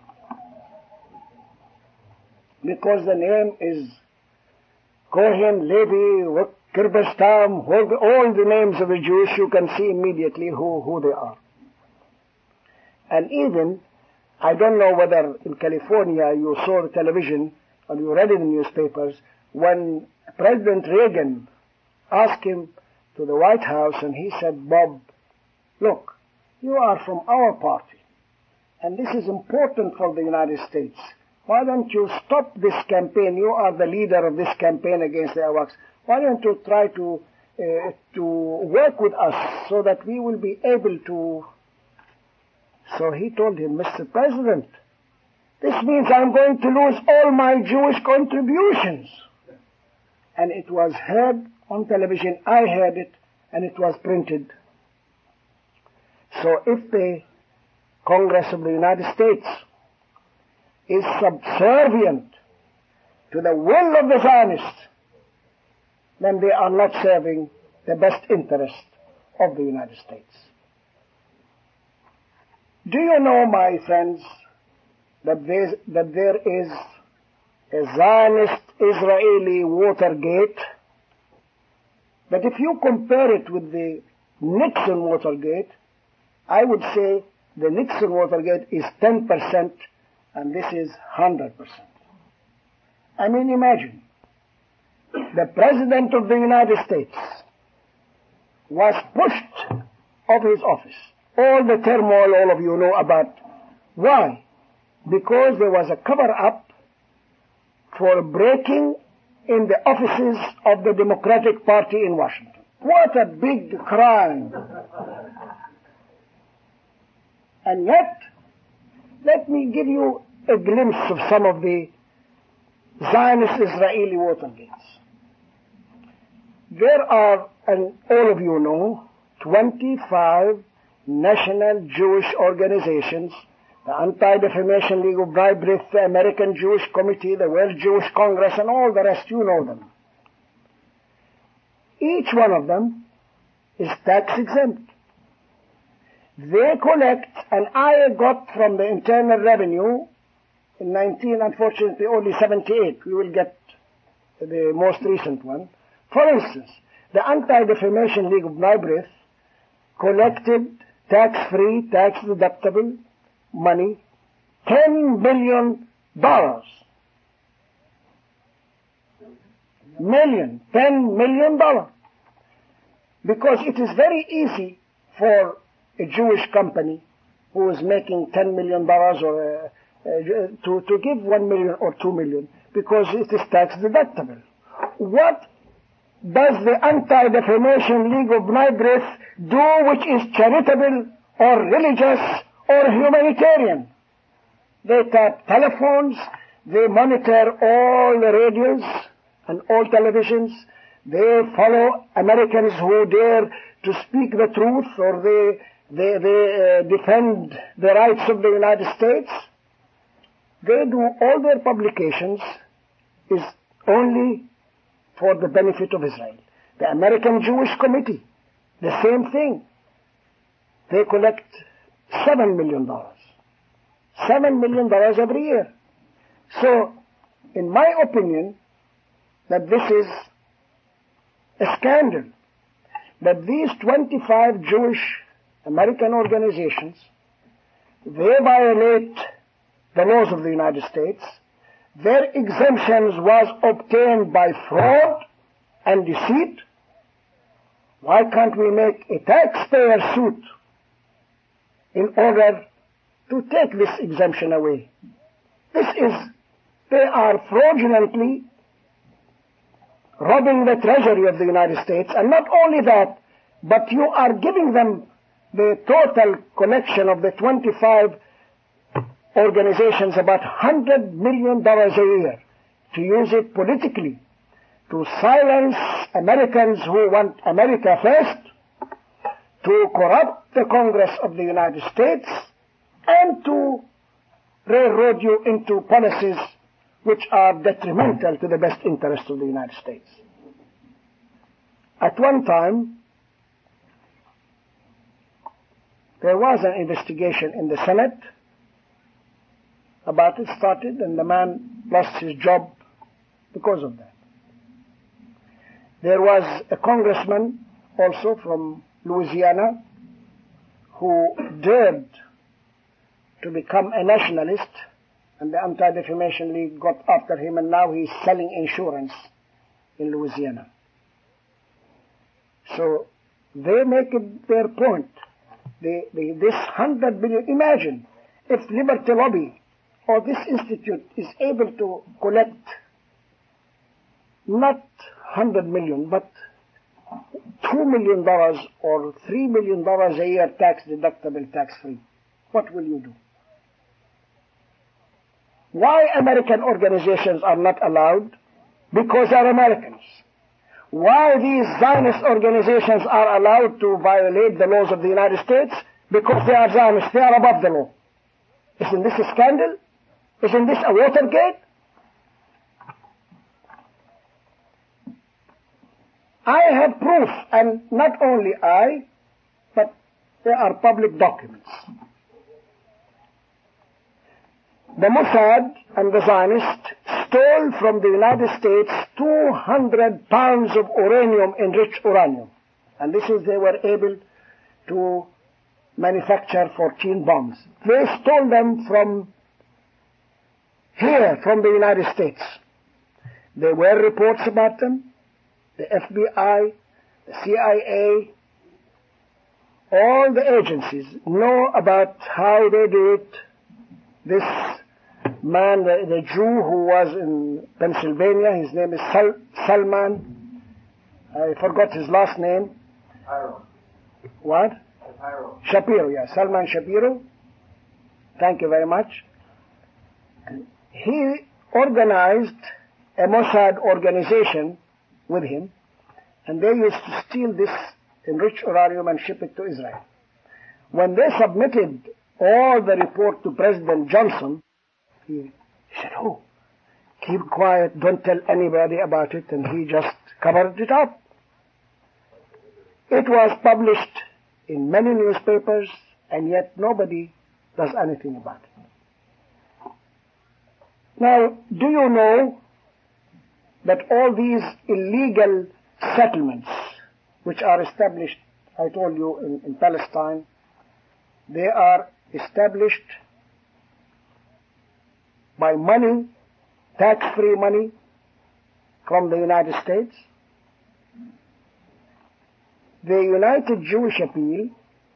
Because the name is Cohen, Levi, Kirbestam, all the names of the Jews, you can see immediately who they are. And even, I don't know whether in California you saw the television or you read in the newspapers, when President Reagan asked him to the White House and he said, Bob, look, you are from our party and this is important for the United States. Why don't you stop this campaign? You are the leader of this campaign against the AWACS. Why don't you try to work with us so that we will be able to... So he told him, Mr. President, this means I'm going to lose all my Jewish contributions. And it was heard on television. I heard it, and it was printed. So if the Congress of the United States is subservient to the will of the Zionists, then they are not serving the best interest of the United States. Do you know, my friends, that there is a Zionist-Israeli Watergate? But if you compare it with the Nixon Watergate, I would say the Nixon Watergate is 10% and this is 100%. I mean, imagine, the President of the United States was pushed off his office. All the turmoil all of you know about. Why? Because there was a cover-up for breaking in the offices of the Democratic Party in Washington. What a big crime. And yet, let me give you a glimpse of some of the Zionist-Israeli Watergates. There are, and all of you know, 25 national Jewish organizations, the Anti-Defamation League of B'nai B'rith, the American Jewish Committee, the World Jewish Congress, and all the rest, you know them. Each one of them is tax exempt. They collect, and I got from the Internal Revenue in unfortunately only 78. We will get the most recent one. For instance, the Anti-Defamation League of B'nai B'rith collected tax-free, tax-deductible money, $10 million. $10 million. Because it is very easy for a Jewish company who is making $10 million or to give $1 million or $2 million because it is tax deductible. What does the Anti-Defamation League of B'nai B'rith do which is charitable or religious or humanitarian? They tap telephones, they monitor all the radios and all televisions, they follow Americans who dare to speak the truth or they defend the rights of the United States. They do all their publications is only for the benefit of Israel. The American Jewish Committee, the same thing. They collect $7 million. $7 million every year. So, in my opinion, that this is a scandal. That these 25 Jewish American organizations, they violate the laws of the United States. Their exemptions was obtained by fraud and deceit. Why can't we make a taxpayer suit in order to take this exemption away? They are fraudulently robbing the treasury of the United States, and not only that, but you are giving them the total collection of the 25 organizations about $100 million a year to use it politically, to silence Americans who want America first, to corrupt the Congress of the United States, and to railroad you into policies which are detrimental to the best interests of the United States. At one time, there was an investigation in the Senate about it started, and the man lost his job because of that. There was a congressman also from Louisiana who dared to become a nationalist, and the Anti-Defamation League got after him, and now he's selling insurance in Louisiana. So they make it their point. This $100 billion, imagine if Liberty Lobby or this institute is able to collect not $100 million, but $2 million or $3 million a year tax deductible, tax free. What will you do? Why American organizations are not allowed? Because they are Americans. Why these Zionist organizations are allowed to violate the laws of the United States? Because they are Zionists. They are above the law. Isn't this a scandal? Isn't this a Watergate? I have proof, and not only I, but there are public documents. The Mossad and the Zionists stole from the United States 200 pounds of uranium-enriched uranium. And this is, they were able to manufacture 14 bombs. They stole them from here, from the United States. There were reports about them. The FBI, the CIA, all the agencies know about how they do it. This man, the Jew who was in Pennsylvania, his name is Salman, I forgot his last name. Shapiro. What? Shapiro. Shapiro, yes. Salman Shapiro. Thank you very much. He organized a Mossad organization with him, and they used to steal this enriched uranium and ship it to Israel. When they submitted all the report to President Johnson, he said, "Oh, keep quiet, don't tell anybody about it," and he just covered it up. It was published in many newspapers, and yet nobody does anything about it. Now, do you know that all these illegal settlements which are established, I told you, in Palestine, they are established by money, tax-free money from the United States? The United Jewish Appeal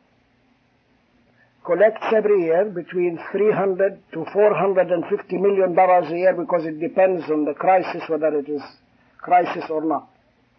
collects every year between $300 to $450 million a year, because it depends on the crisis, whether it is crisis or not.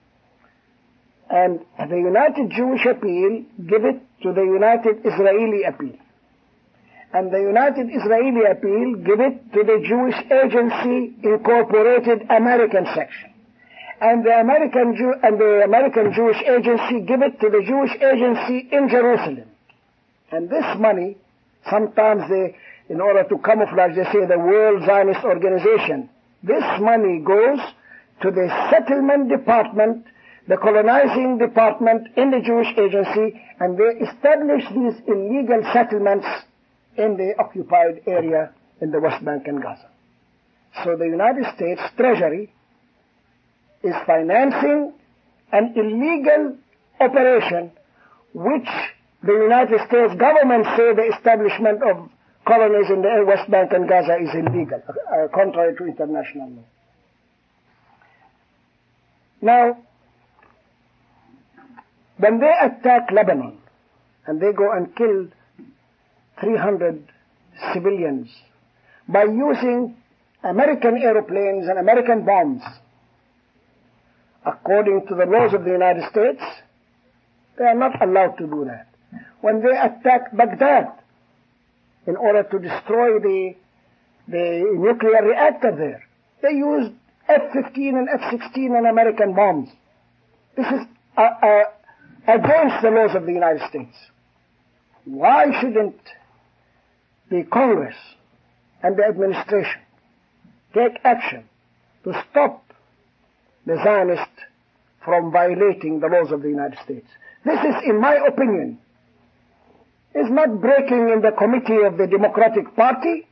And the United Jewish Appeal give it to the United Israeli Appeal. And the United Israeli Appeal give it to the Jewish Agency Incorporated American section. And the American Jewish Agency give it to the Jewish Agency in Jerusalem. And this money, sometimes they, in order to camouflage, they say the World Zionist Organization. This money goes to the settlement department, the colonizing department in the Jewish Agency, and they establish these illegal settlements in the occupied area in the West Bank and Gaza. So the United States Treasury is financing an illegal operation which the United States government say the establishment of colonies in the West Bank and Gaza is illegal, contrary to international law. Now, when they attack Lebanon and they go and kill 300 civilians by using American airplanes and American bombs, according to the laws of the United States, they are not allowed to do that. When they attacked Baghdad in order to destroy the nuclear reactor there, they used F-15 and F-16 and American bombs. This is against the laws of the United States. Why shouldn't the Congress and the administration take action to stop the Zionists from violating the laws of the United States? This is, in my opinion, is not breaking in the committee of the Democratic Party.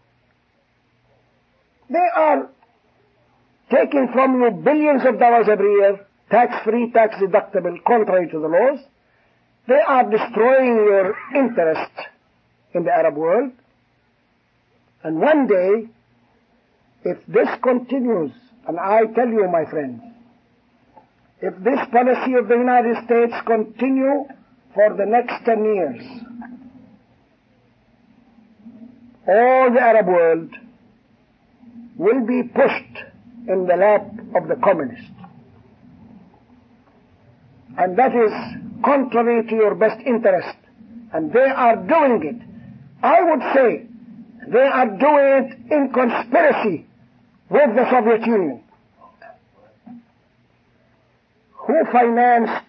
They are taking from you billions of dollars every year, tax-free, tax-deductible, contrary to the laws. They are destroying your interest in the Arab world. And one day, if this continues, and I tell you, my friends, if this policy of the United States continue for the next 10 years, all the Arab world will be pushed in the lap of the communists. And that is contrary to your best interest. And they are doing it. I would say they are doing it in conspiracy with the Soviet Union. Who financed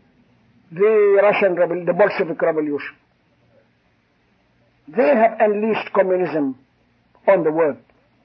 the Bolshevik Revolution? They have unleashed communism on the world.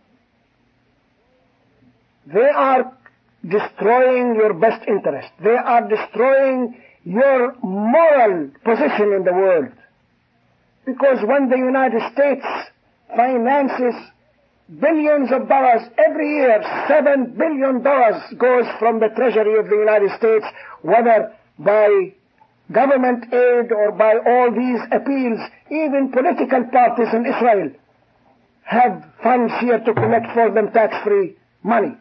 They are destroying your best interest. They are destroying your moral position in the world. Because when the United States finances billions of dollars every year, $7 billion goes from the Treasury of the United States, whether by government aid or by all these appeals. Even political parties in Israel have funds here to collect for them tax-free money.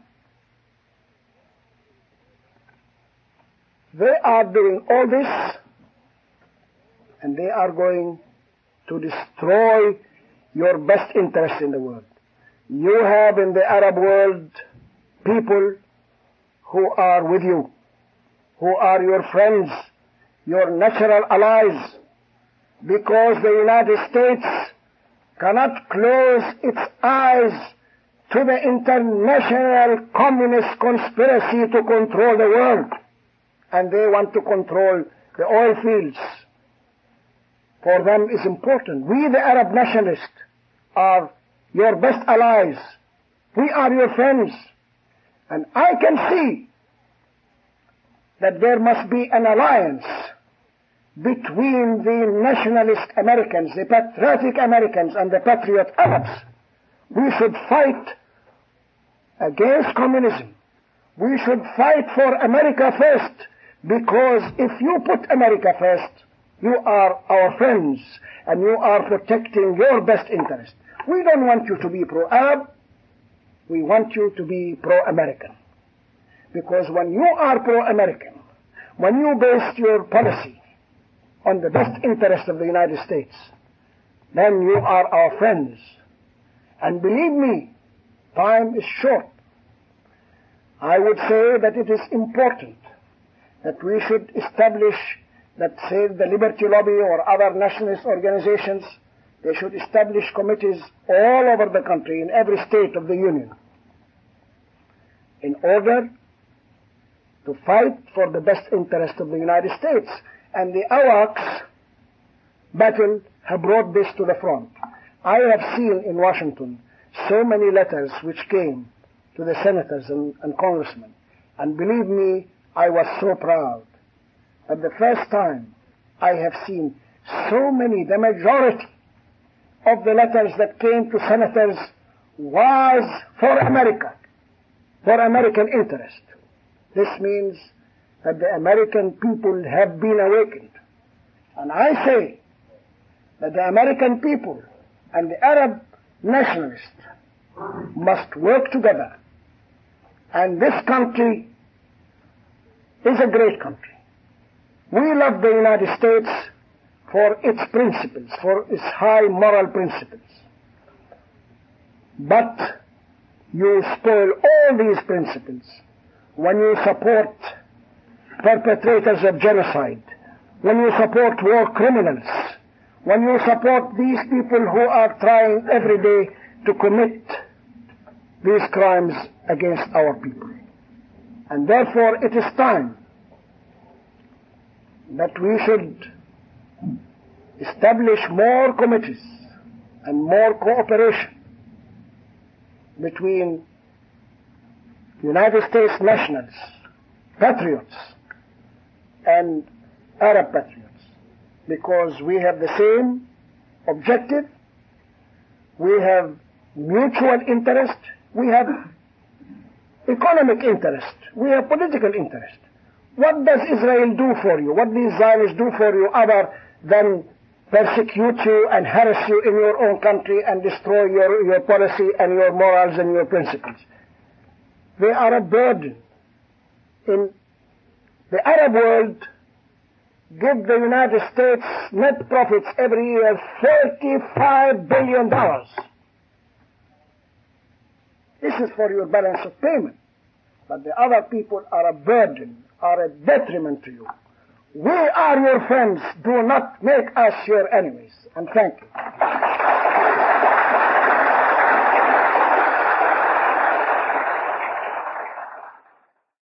They are doing all this, and they are going to destroy your best interest in the world. You have in the Arab world people who are with you, who are your friends, your natural allies, because the United States cannot close its eyes to the international communist conspiracy to control the world. And they want to control the oil fields. For them is important. We, the Arab nationalists, are your best allies. We are your friends. And I can see that there must be an alliance between the nationalist Americans, the patriotic Americans, and the patriot Arabs. We should fight against communism. We should fight for America first, because if you put America first, you are our friends, and you are protecting your best interest. We don't want you to be pro-Arab. We want you to be pro-American. Because when you are pro-American, when you base your policy on the best interest of the United States, then you are our friends. And believe me, time is short. I would say that it is important that we should establish that, say, the Liberty Lobby or other nationalist organizations, they should establish committees all over the country, in every state of the Union, in order to fight for the best interest of the United States. And the AWACS battle have brought this to the front. I have seen in Washington so many letters which came to the senators and congressmen. And believe me, I was so proud. At the first time I have seen so many, the majority of the letters that came to senators was for America, for American interest. This means that the American people have been awakened. And I say that the American people and the Arab nationalists must work together. And this country is a great country. We love the United States for its principles, for its high moral principles. But you spoil all these principles when you support perpetrators of genocide, when you support war criminals, when you support these people who are trying every day to commit these crimes against our people. And therefore it is time that we should establish more committees and more cooperation between United States nationals, patriots, and Arab patriots, because we have the same objective, we have mutual interest, we have economic interest, we have political interest. What does Israel do for you? What do the Zionists do for you other than persecute you and harass you in your own country and destroy your policy and your morals and your principles? They are a burden. In the Arab world, give the United States net profits every year $35 billion. This is for your balance of payment. But the other people are a burden, are a detriment to you. We are your friends. Do not make us your enemies. And thank you.